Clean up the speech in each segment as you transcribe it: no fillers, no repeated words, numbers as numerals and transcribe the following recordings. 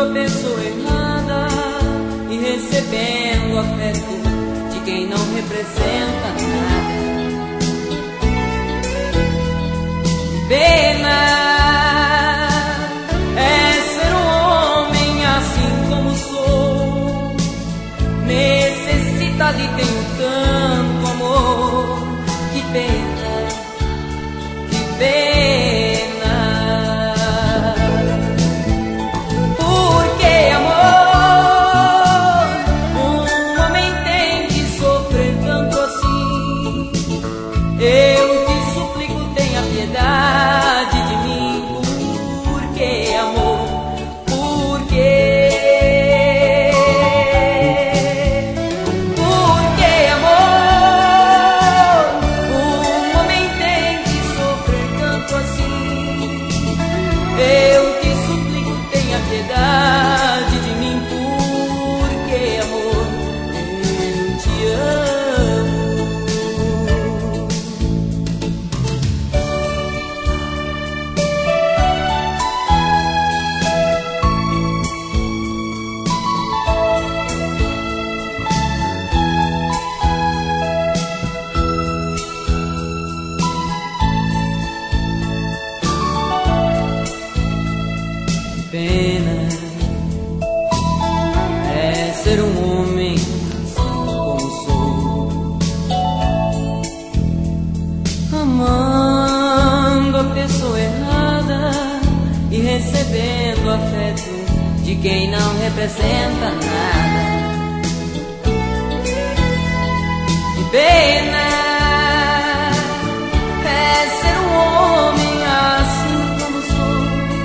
pessoa errada e recebendo afeto de quem não representa nada. Pena é ser um homem assim como sou, necessitado e tenho tanto amor. Que pena, que pena. Porque amor, um homem tem que sofrer tanto assim. Eu te suplico, tenha piedade de mim. Porque amor, porque amor, um homem tem que sofrer tanto assim. Eu te suplico, tenha piedade de mim. Porque amor, eu te amo. Pena é ser um homem assim como sou, amando a pessoa errada e recebendo afeto de quem não representa nada. Que pena é ser um homem assim como sou,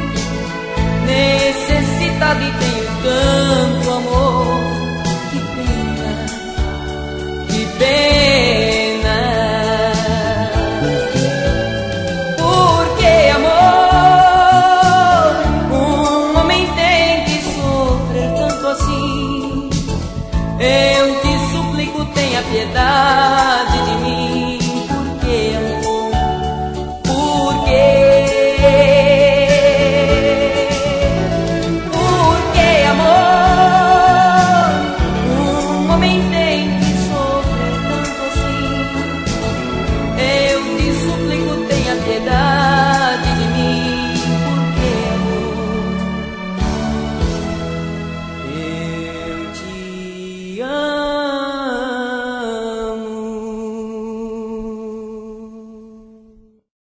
necessitado e tenho tanto amor. Que pena, que pena. Porque amor, um homem tem que sofrer tanto assim. Eu te suplico, tenha piedade